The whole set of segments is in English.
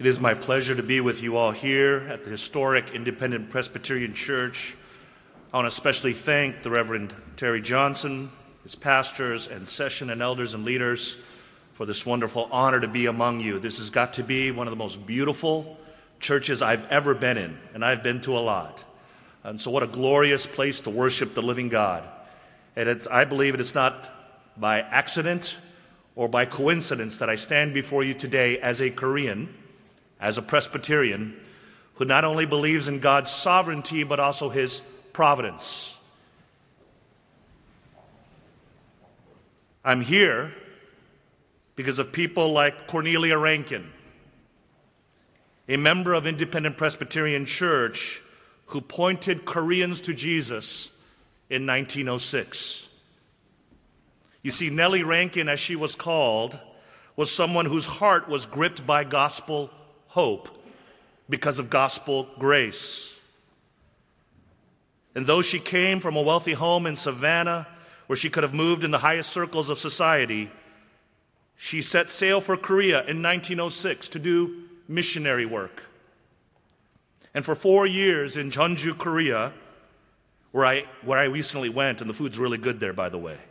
It is my pleasure to be with you all here at the historic Independent Presbyterian Church. I want to especially thank the Reverend Terry Johnson, his pastors and session and elders and leaders for this wonderful honor to be among you. This has got to be one of the most beautiful churches I've ever been in, and I've been to a lot. And so what a glorious place to worship the living God. And I believe it's not by accident or by coincidence that I stand before you today as a Korean, as a Presbyterian, who not only believes in God's sovereignty, but also his providence. I'm here because of people like Cornelia Rankin, a member of Independent Presbyterian Church who pointed Koreans to Jesus in 1906. You see, Nellie Rankin, as she was called, was someone whose heart was gripped by gospel hope because of gospel grace. And though she came from a wealthy home in Savannah, where she could have moved in the highest circles of society, she set sail for Korea in 1906 to do missionary work. And for 4 years in Jeonju, Korea, where I recently went, and the food's really good there, by the way.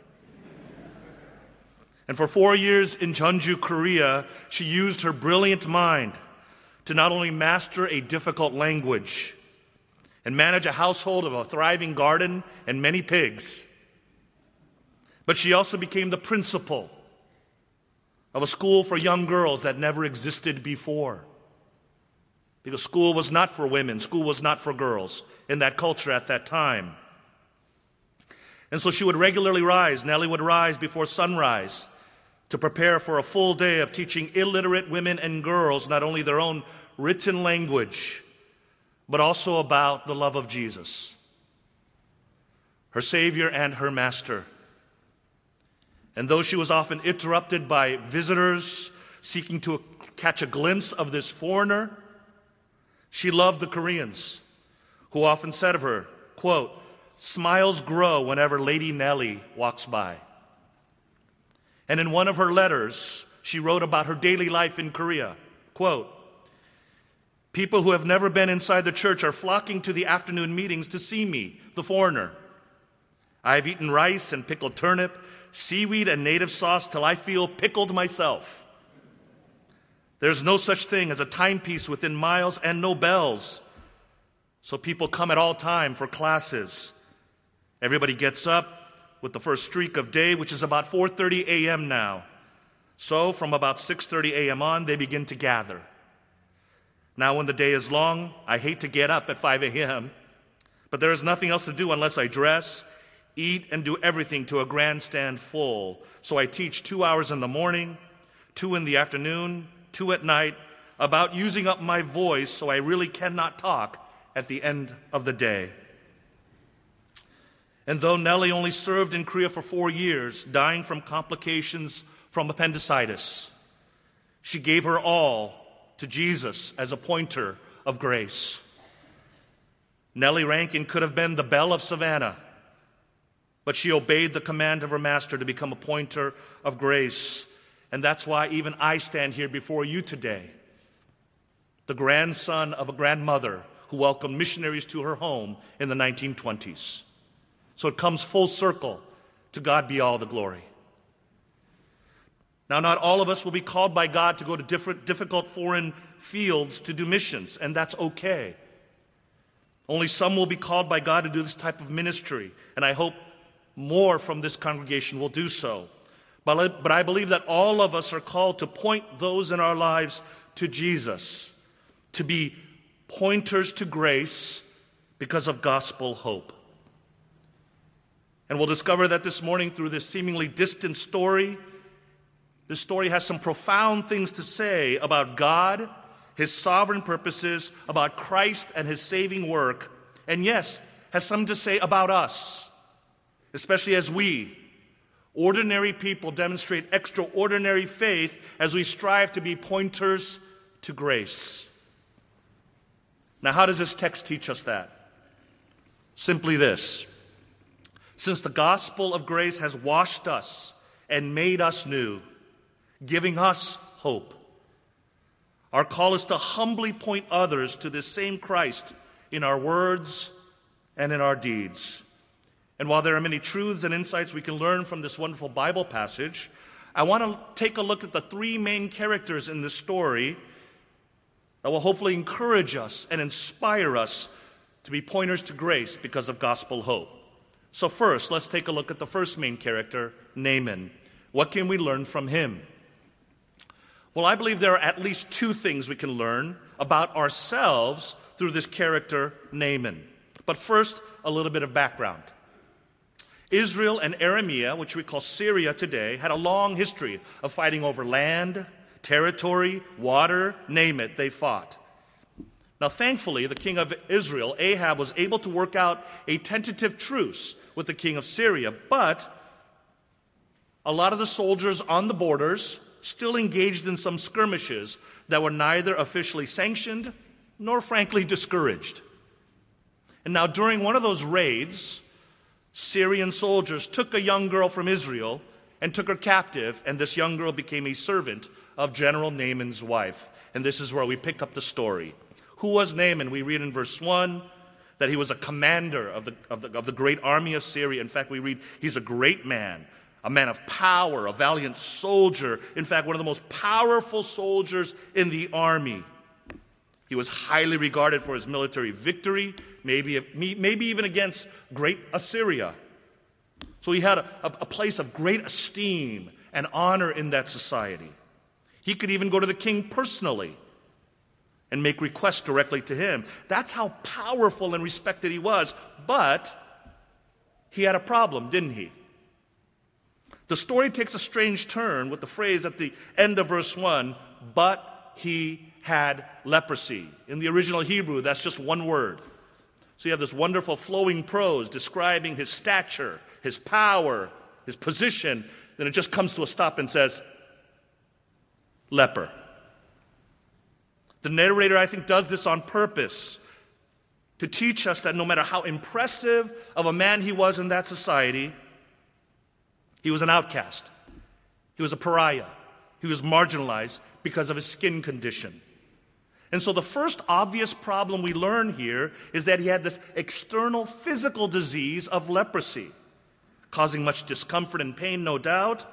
And for 4 years in Jeonju, Korea, she used her brilliant mind to not only master a difficult language and manage a household of a thriving garden and many pigs, but she also became the principal of a school for young girls that never existed before. Because school was not for women, school was not for girls in that culture at that time. And so she would regularly rise, Nellie would rise before sunrise to prepare for a full day of teaching illiterate women and girls not only their own written language, but also about the love of Jesus, her Savior and her Master. And though she was often interrupted by visitors seeking to catch a glimpse of this foreigner, she loved the Koreans, who often said of her, quote, "Smiles grow whenever Lady Nellie walks by." And in one of her letters, she wrote about her daily life in Korea, quote, "People who have never been inside the church are flocking to the afternoon meetings to see me, the foreigner. I've eaten rice and pickled turnip, seaweed and native sauce till I feel pickled myself. There's no such thing as a timepiece within miles and no bells. So people come at all time for classes. Everybody gets up with the first streak of day, which is about 4:30 a.m. now. So from about 6:30 a.m. on, they begin to gather. Now when the day is long, I hate to get up at 5 a.m., but there is nothing else to do unless I dress, eat, and do everything to a grandstand full. So I teach 2 hours in the morning, 2 in the afternoon, 2 at night, about using up my voice so I really cannot talk at the end of the day." And though Nellie only served in Korea for 4 years, dying from complications from appendicitis, she gave her all to Jesus as a pointer of grace. Nellie Rankin could have been the belle of Savannah, but she obeyed the command of her master to become a pointer of grace. And that's why even I stand here before you today, the grandson of a grandmother who welcomed missionaries to her home in the 1920s. So it comes full circle. To God be all the glory. Now, not all of us will be called by God to go to difficult foreign fields to do missions, and that's okay. Only some will be called by God to do this type of ministry, and I hope more from this congregation will do so. But I believe that all of us are called to point those in our lives to Jesus, to be pointers to grace because of gospel hope. And we'll discover that this morning through this seemingly distant story. This story has some profound things to say about God, his sovereign purposes, about Christ and his saving work, and yes, has something to say about us, especially as we, ordinary people, demonstrate extraordinary faith as we strive to be pointers to grace. Now, how does this text teach us that? Simply this: since the gospel of grace has washed us and made us new, giving us hope, Our call is to humbly point others to this same Christ in our words and in our deeds. And while there are many truths and insights we can learn from this wonderful Bible passage, I want to take a look at the three main characters in this story that will hopefully encourage us and inspire us to be pointers to grace because of gospel hope. So first, let's take a look at the first main character, Naaman. What can we learn from him? Well, I believe there are at least two things we can learn about ourselves through this character, Naaman. But first, a little bit of background. Israel and Aramea, which we call Syria today, had a long history of fighting over land, territory, water, name it, they fought. Now, thankfully, the king of Israel, Ahab, was able to work out a tentative truce with the king of Syria, but a lot of the soldiers on the borders still engaged in some skirmishes that were neither officially sanctioned nor frankly discouraged. And now during one of those raids, Syrian soldiers took a young girl from Israel and took her captive, and this young girl became a servant of General Naaman's wife. And this is where we pick up the story. Who was Naaman? We read in verse 1 that he was a commander of the great army of Syria. In fact, we read he's a great man, a man of power, a valiant soldier. In fact, one of the most powerful soldiers in the army. He was highly regarded for his military victory, maybe even against great Assyria. So he had a place of great esteem and honor in that society. He could even go to the king personally and make requests directly to him. That's how powerful and respected he was. But he had a problem, didn't he? The story takes a strange turn with the phrase at the end of verse 1, but he had leprosy. In the original Hebrew, that's just one word. So you have this wonderful flowing prose describing his stature, his power, his position. Then it just comes to a stop and says, leper. The narrator, I think, does this on purpose to teach us that no matter how impressive of a man he was in that society, he was an outcast. He was a pariah. He was marginalized because of his skin condition. And so the first obvious problem we learn here is that he had this external physical disease of leprosy, causing much discomfort and pain, no doubt.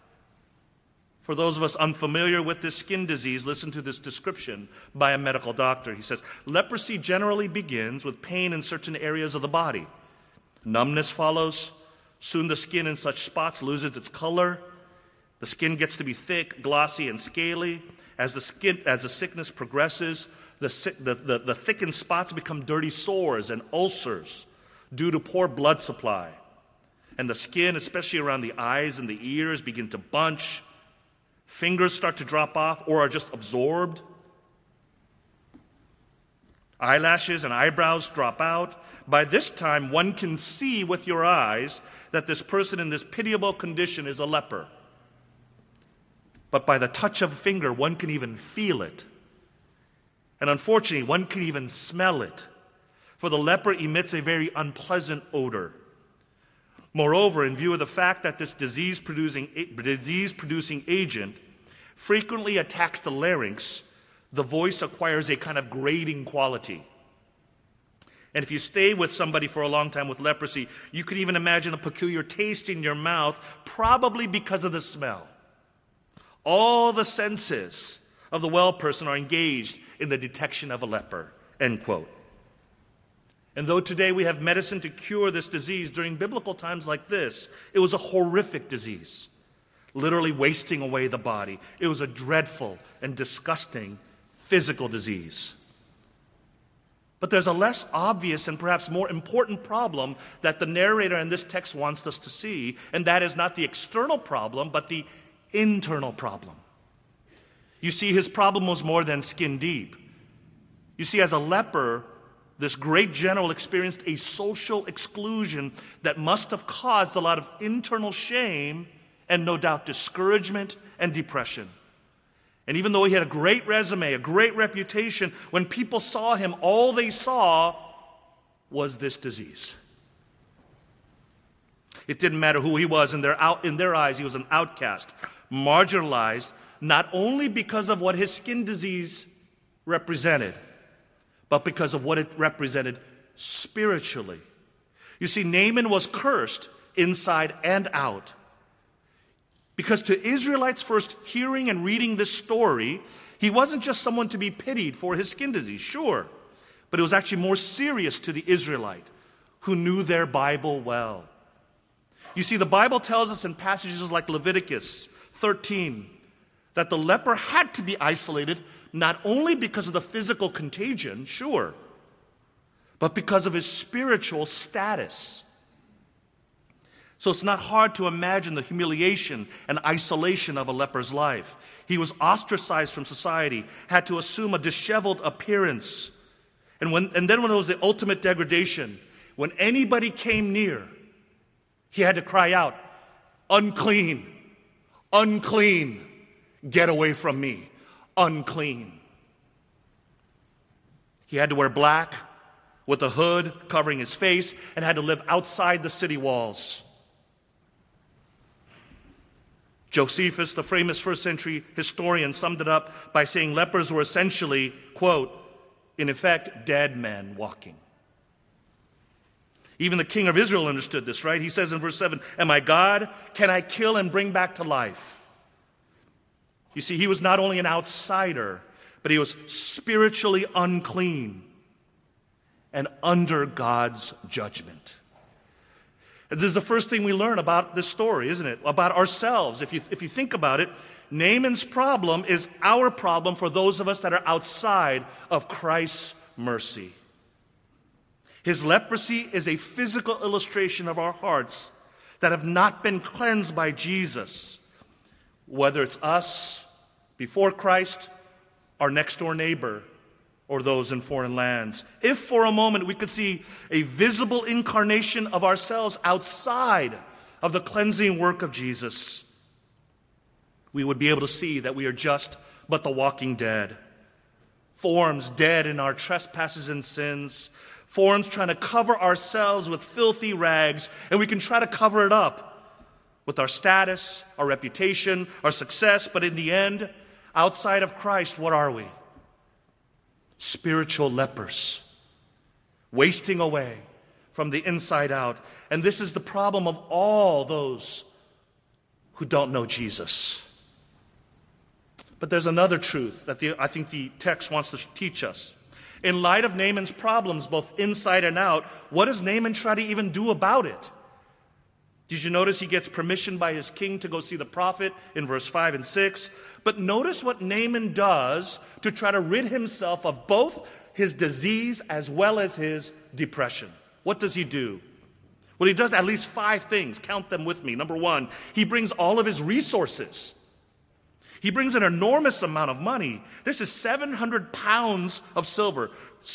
For those of us unfamiliar with this skin disease, listen to this description by a medical doctor. He says, leprosy generally begins with pain in certain areas of the body. Numbness follows. Soon the skin in such spots loses its color. The skin gets to be thick, glossy, and scaly. As the sickness progresses, the thickened spots become dirty sores and ulcers due to poor blood supply. And the skin, especially around the eyes and the ears, begin to bunch. Fingers start to drop off or are just absorbed. Eyelashes and eyebrows drop out. By this time, one can see with your eyes that this person in this pitiable condition is a leper. But by the touch of a finger, one can even feel it. And unfortunately, one can even smell it. For the leper emits a very unpleasant odor. Moreover, in view of the fact that this disease-producing agent frequently attacks the larynx, the voice acquires a kind of grating quality. And if you stay with somebody for a long time with leprosy, you could even imagine a peculiar taste in your mouth, probably because of the smell. All the senses of the well person are engaged in the detection of a leper, end quote. And though today we have medicine to cure this disease, during biblical times like this, it was a horrific disease, literally wasting away the body. It was a dreadful and disgusting physical disease. But there's a less obvious and perhaps more important problem that the narrator in this text wants us to see, and that is not the external problem, but the internal problem. You see, his problem was more than skin deep. You see, as a leper, this great general experienced a social exclusion that must have caused a lot of internal shame and no doubt discouragement and depression. And even though he had a great resume, a great reputation, when people saw him, all they saw was this disease. It didn't matter who he was. In their eyes, he was an outcast, marginalized, not only because of what his skin disease represented, but because of what it represented spiritually. You see, Naaman was cursed inside and out. Because to Israelites first hearing and reading this story, he wasn't just someone to be pitied for his skin disease, sure, but it was actually more serious to the Israelite who knew their Bible well. You see, the Bible tells us in passages like Leviticus 13 that the leper had to be isolated not only because of the physical contagion, sure, but because of his spiritual status. So it's not hard to imagine the humiliation and isolation of a leper's life. He was ostracized from society, had to assume a disheveled appearance. And then when it was the ultimate degradation, when anybody came near, he had to cry out, "Unclean, unclean, get away from me, unclean." He had to wear black with a hood covering his face and had to live outside the city walls. Josephus, the famous first century historian, summed it up by saying lepers were essentially, quote, in effect, dead men walking. Even the king of Israel understood this, right? He says in verse 7, "Am I God? Can I kill and bring back to life?" You see, he was not only an outsider, but he was spiritually unclean and under God's judgment. And this is the first thing we learn about this story, isn't it? About ourselves. If you think about it, Naaman's problem is our problem for those of us that are outside of Christ's mercy. His leprosy is a physical illustration of our hearts that have not been cleansed by Jesus, whether it's us before Christ, our next door neighbor, or those in foreign lands. If for a moment we could see a visible incarnation of ourselves outside of the cleansing work of Jesus, we would be able to see that we are just but the walking dead. Forms dead in our trespasses and sins. Forms trying to cover ourselves with filthy rags, and we can try to cover it up with our status, our reputation, our success, but in the end, outside of Christ, what are we? Spiritual lepers, wasting away from the inside out. And this is the problem of all those who don't know Jesus. But there's another truth that I think the text wants to teach us. In light of Naaman's problems, both inside and out, what does Naaman try to even do about it? Did you notice he gets permission by his king to go see the prophet in verse 5 and 6? But notice what Naaman does to try to rid himself of both his disease as well as his depression. What does he do? Well, he does at least 5 things. Count them with me. Number 1, he brings all of his resources. He brings an enormous amount of money. This is 700 pounds of silver,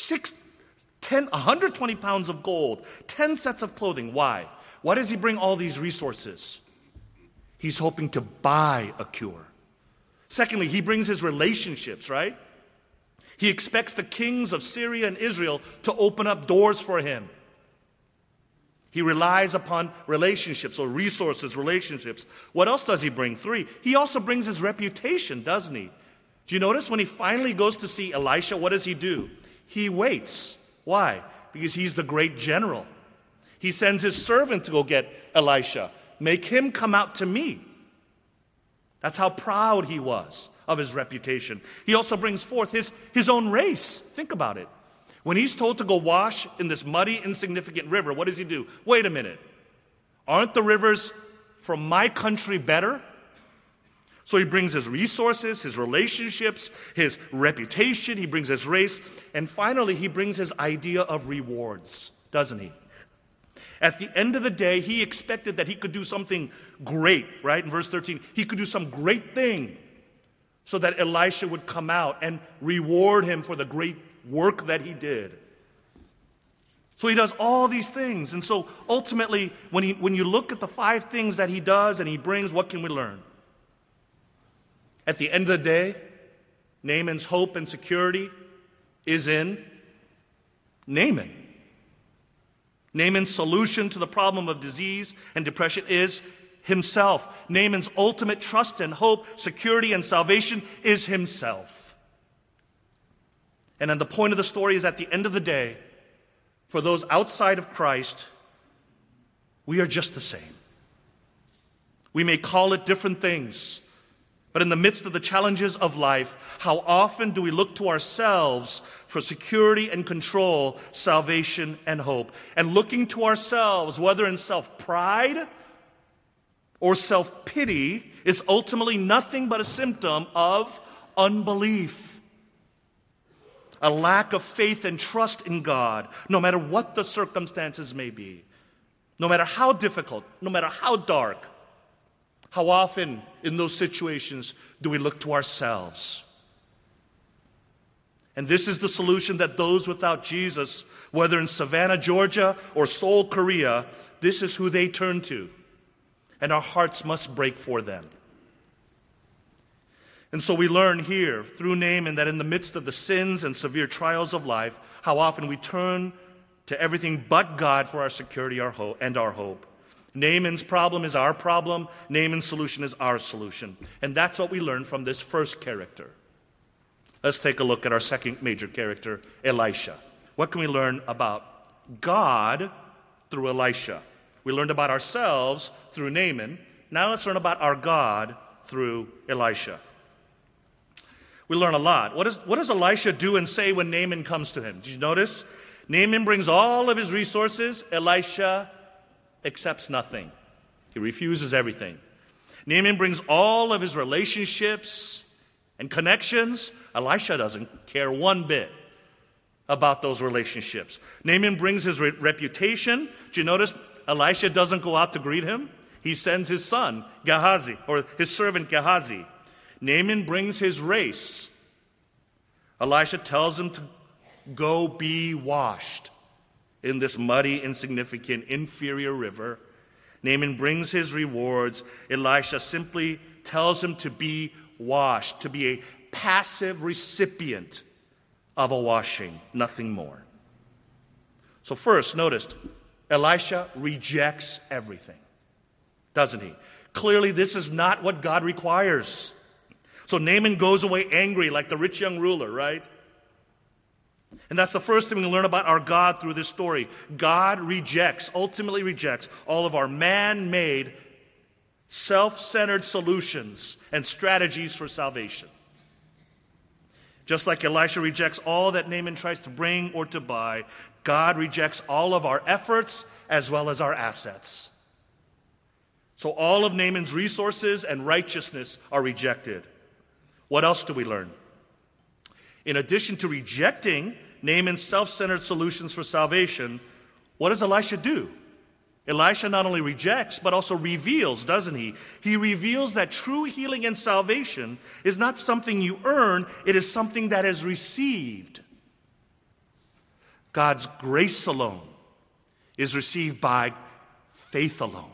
120 pounds of gold, 10 sets of clothing. Why? Why does he bring all these resources? He's hoping to buy a cure. Secondly, he brings his relationships, right? He expects the kings of Syria and Israel to open up doors for him. He relies upon relationships or resources, relationships. What else does he bring? 3, he also brings his reputation, doesn't he? Do you notice when he finally goes to see Elisha, what does he do? He waits. Why? Because he's the great general. He sends his servant to go get Elisha. Make him come out to me. That's how proud he was of his reputation. He also brings forth his own race. Think about it. When he's told to go wash in this muddy, insignificant river, what does he do? Wait a minute. Aren't the rivers from my country better? So he brings his resources, his relationships, his reputation, he brings his race, and finally he brings his idea of rewards, doesn't he? At the end of the day, he expected that he could do something great, right? In verse 13, he could do some great thing so that Elisha would come out and reward him for the great work that he did. So he does all these things. And so ultimately, when you look at the 5 things that he does and he brings, what can we learn? At the end of the day, Naaman's hope and security is in Naaman. Naaman's solution to the problem of disease and depression is himself. Naaman's ultimate trust and hope, security and salvation is himself. And then the point of the story is, at the end of the day, for those outside of Christ, we are just the same. We may call it different things, but in the midst of the challenges of life, how often do we look to ourselves for security and control, salvation and hope? And looking to ourselves, whether in self-pride or self-pity, is ultimately nothing but a symptom of unbelief. A lack of faith and trust in God, no matter what the circumstances may be, no matter how difficult, no matter how dark. How often in those situations do we look to ourselves? And this is the solution that those without Jesus, whether in Savannah, Georgia, or Seoul, Korea, this is who they turn to. And our hearts must break for them. And so we learn here through Naaman that in the midst of the sins and severe trials of life, how often we turn to everything but God for our security and our hope. Naaman's problem is our problem. Naaman's solution is our solution. And that's what we learn from this first character. Let's take a look at our second major character, Elisha. What can we learn about God through Elisha? We learned about ourselves through Naaman. Now let's learn about our God through Elisha. We learn a lot. What does Elisha do and say when Naaman comes to him? Did you notice? Naaman brings all of his resources. Elisha accepts nothing. He refuses everything. Naaman brings all of his relationships and connections. Elisha doesn't care one bit about those relationships. Naaman brings his reputation. Do you notice Elisha doesn't go out to greet him? He sends his son, Gehazi, or his servant Gehazi. Naaman brings his race. Elisha tells him to go be washed in this muddy, insignificant, inferior river. Naaman brings his rewards. Elisha simply tells him to be washed, to be a passive recipient of a washing, nothing more. So first, notice, Elisha rejects everything, doesn't he? Clearly, this is not what God requires. So Naaman goes away angry like the rich young ruler, right? And that's the first thing we learn about our God through this story. God ultimately rejects all of our man-made, self-centered solutions and strategies for salvation. Just like Elisha rejects all that Naaman tries to bring or to buy, God rejects all of our efforts as well as our assets. So all of Naaman's resources and righteousness are rejected. What else do we learn? In addition to rejecting Naaman's self-centered solutions for salvation, what does Elisha do? Elisha not only rejects, but also reveals, doesn't he? He reveals that true healing and salvation is not something you earn, it is something that is received. God's grace alone is received by faith alone.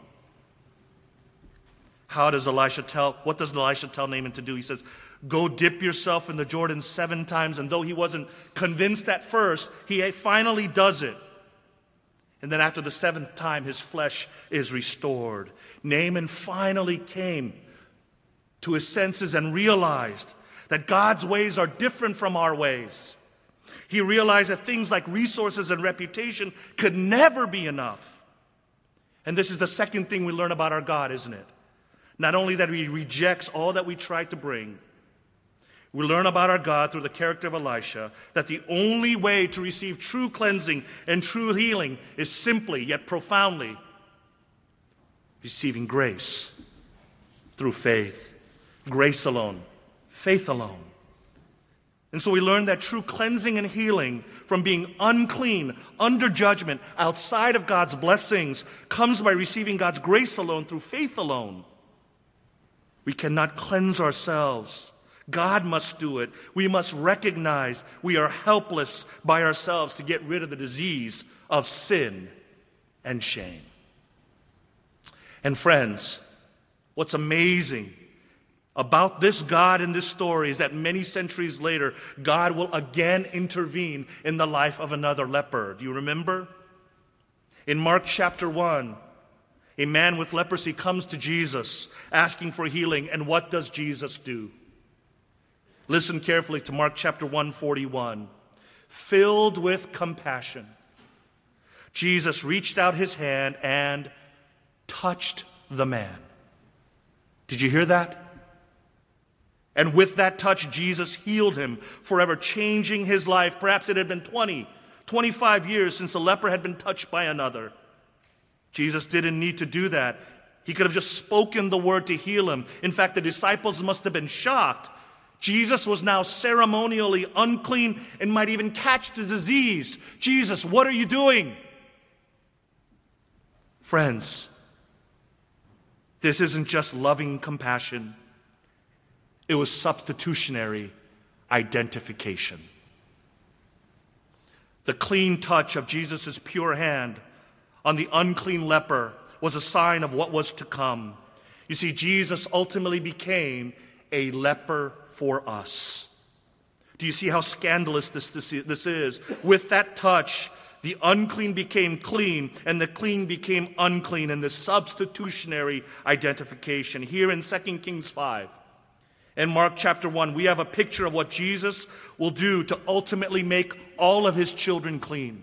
What does Elisha tell Naaman to do? He says, go dip yourself in the Jordan 7 times. And though he wasn't convinced at first, he finally does it. And then after the 7th time, his flesh is restored. Naaman finally came to his senses and realized that God's ways are different from our ways. He realized that things like resources and reputation could never be enough. And this is the second thing we learn about our God, isn't it? Not only that he rejects all that we try to bring, we learn about our God through the character of Elisha that the only way to receive true cleansing and true healing is simply, yet profoundly, receiving grace through faith. Grace alone, faith alone. And so we learn that true cleansing and healing from being unclean, under judgment, outside of God's blessings, comes by receiving God's grace alone through faith alone. We cannot cleanse ourselves. God must do it. We must recognize we are helpless by ourselves to get rid of the disease of sin and shame. And friends, what's amazing about this God in this story is that many centuries later, God will again intervene in the life of another leper. Do you remember? In Mark chapter 1, a man with leprosy comes to Jesus asking for healing, and what does Jesus do? Listen carefully to Mark chapter 1:41. filled with compassion, Jesus reached out his hand and touched the man. Did you hear that? And with that touch, Jesus healed him, forever changing his life. Perhaps it had been 25 years since the leper had been touched by another. Jesus didn't need to do that. He could have just spoken the word to heal him. In fact, the disciples must have been shocked. Jesus was now ceremonially unclean and might even catch the disease. Jesus, what are you doing? Friends, this isn't just loving compassion. It was substitutionary identification. The clean touch of Jesus' pure hand on the unclean leper was a sign of what was to come. You see, Jesus ultimately became a leper for us. Do you see how scandalous this is? With that touch, the unclean became clean, and the clean became unclean in this substitutionary identification. Here in 2 Kings 5 and Mark chapter 1, we have a picture of what Jesus will do to ultimately make all of his children clean.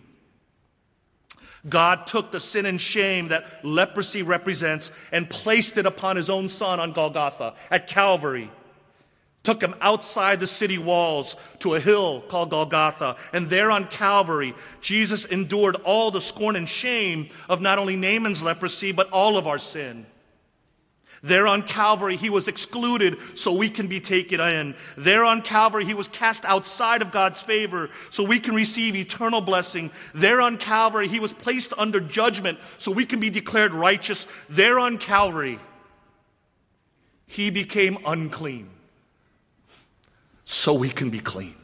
God took the sin and shame that leprosy represents and placed it upon his own son on Golgotha at Calvary. Took him outside the city walls to a hill called Golgotha. And there on Calvary, Jesus endured all the scorn and shame of not only Naaman's leprosy, but all of our sin. There on Calvary, he was excluded so we can be taken in. There on Calvary, he was cast outside of God's favor so we can receive eternal blessing. There on Calvary, he was placed under judgment so we can be declared righteous. There on Calvary, he became unclean so we can be clean.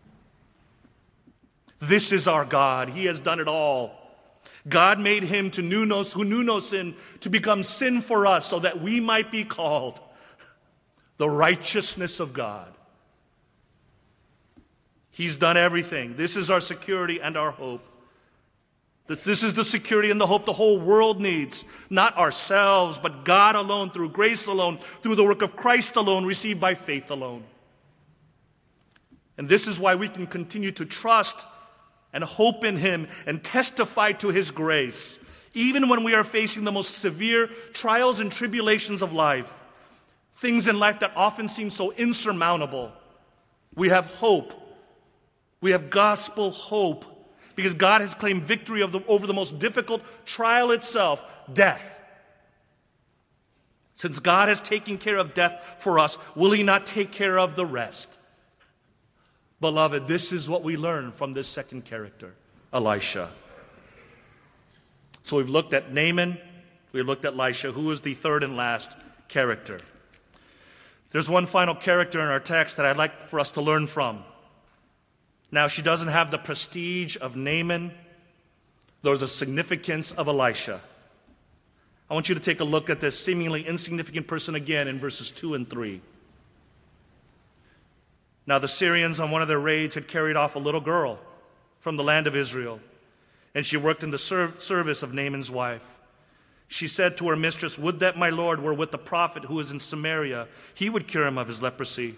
This is our God. He has done it all. God made him who knew no sin to become sin for us so that we might be called the righteousness of God. He's done everything. This is our security and our hope. This is the security and the hope the whole world needs. Not ourselves, but God alone, through grace alone, through the work of Christ alone, received by faith alone. And this is why we can continue to trust and hope in him and testify to his grace, even when we are facing the most severe trials and tribulations of life, things in life that often seem so insurmountable. We have hope. We have gospel hope because God has claimed victory over the most difficult trial itself, death. Since God has taken care of death for us, will he not take care of the rest? Beloved, this is what we learn from this second character, Elisha. So we've looked at Naaman, we've looked at Elisha. Who is the third and last character? There's one final character in our text that I'd like for us to learn from. Now, she doesn't have the prestige of Naaman, nor the significance of Elisha. I want you to take a look at this seemingly insignificant person again in verses 2 and 3. Now the Syrians on one of their raids had carried off a little girl from the land of Israel, and she worked in the service of Naaman's wife. She said to her mistress, "Would that my Lord were with the prophet who is in Samaria. He would cure him of his leprosy."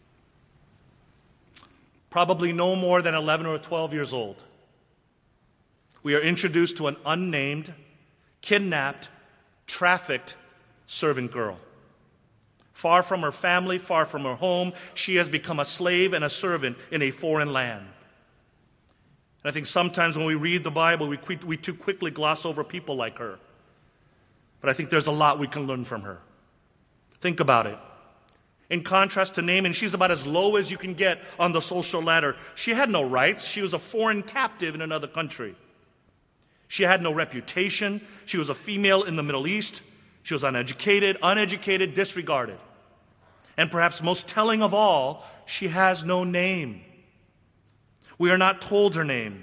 Probably no more than 11 or 12 years old, we are introduced to an unnamed, kidnapped, trafficked servant girl. Far from her family, far from her home, she has become a slave and a servant in a foreign land. And I think sometimes when we read the Bible, we too quickly gloss over people like her. But I think there's a lot we can learn from her. Think about it. In contrast to Naaman, she's about as low as you can get on the social ladder. She had no rights. She was a foreign captive in another country. She had no reputation. She was a female in the Middle East. She was uneducated, disregarded. And perhaps most telling of all, she has no name. We are not told her name.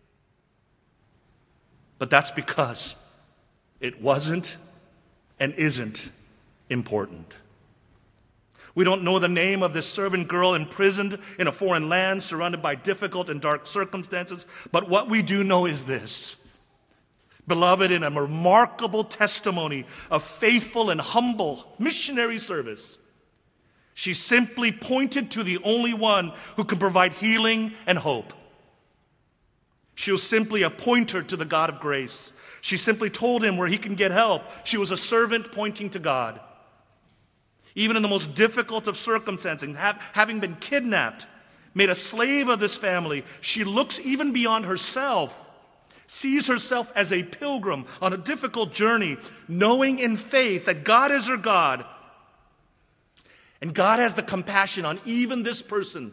But that's because it wasn't and isn't important. We don't know the name of this servant girl imprisoned in a foreign land, surrounded by difficult and dark circumstances. But what we do know is this. Beloved, in a remarkable testimony of faithful and humble missionary service, she simply pointed to the only one who can provide healing and hope. She was simply a pointer to the God of grace. She simply told him where he can get help. She was a servant pointing to God. Even in the most difficult of circumstances, having been kidnapped, made a slave of this family, she looks even beyond herself, sees herself as a pilgrim on a difficult journey, knowing in faith that God is her God. And God has the compassion on even this person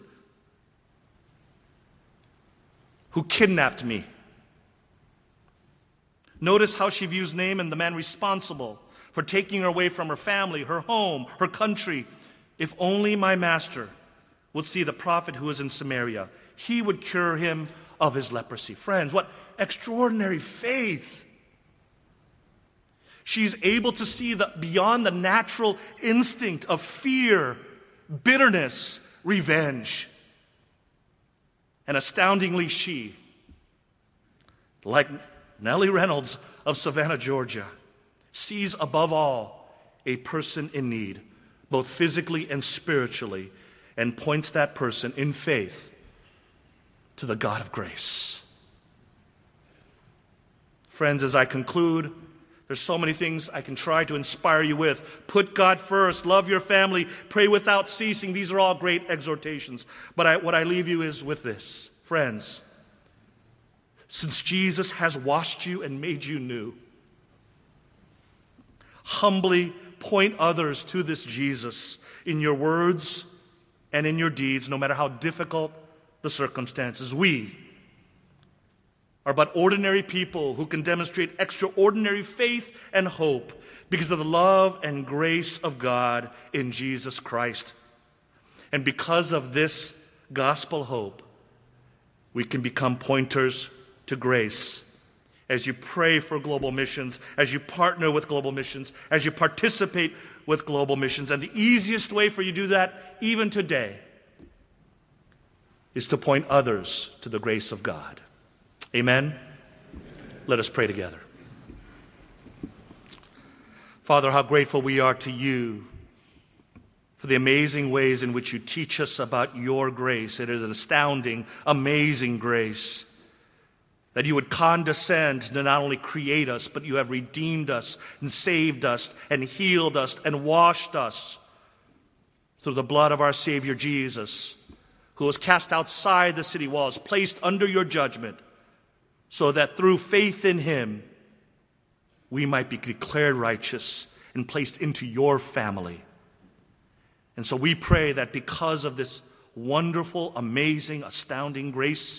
who kidnapped me. Notice how she views Naaman, the man responsible for taking her away from her family, her home, her country. If only my master would see the prophet who is in Samaria, he would cure him of his leprosy. Friends, what extraordinary faith. She's able to see beyond the natural instinct of fear, bitterness, revenge. And astoundingly, she, like Nellie Reynolds of Savannah, Georgia, sees above all a person in need, both physically and spiritually, and points that person in faith to the God of grace. Friends, as I conclude, there's so many things I can try to inspire you with. Put God first, love your family, pray without ceasing. These are all great exhortations. But what I leave you is with this. Friends, since Jesus has washed you and made you new, humbly point others to this Jesus in your words and in your deeds, no matter how difficult the circumstances. We are but ordinary people who can demonstrate extraordinary faith and hope because of the love and grace of God in Jesus Christ. And because of this gospel hope, we can become pointers to grace. As you pray for global missions, as you partner with global missions, as you participate with global missions. And the easiest way for you to do that, even today, is to point others to the grace of God. Amen? Let us pray together. Father, how grateful we are to you for the amazing ways in which you teach us about your grace. It is an astounding, amazing grace. That you would condescend to not only create us, but you have redeemed us and saved us and healed us and washed us through the blood of our Savior Jesus, who was cast outside the city walls, placed under your judgment, so that through faith in him, we might be declared righteous and placed into your family. And so we pray that because of this wonderful, amazing, astounding grace,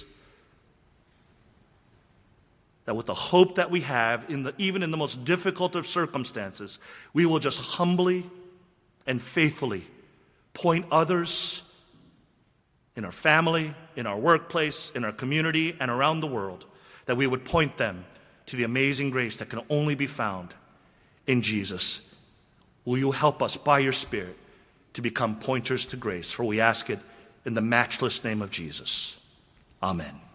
that with the hope that we have, even in the most difficult of circumstances, we will just humbly and faithfully point others in our family, in our workplace, in our community, and around the world, that we would point them to the amazing grace that can only be found in Jesus. Will you help us by your Spirit to become pointers to grace? For we ask it in the matchless name of Jesus. Amen.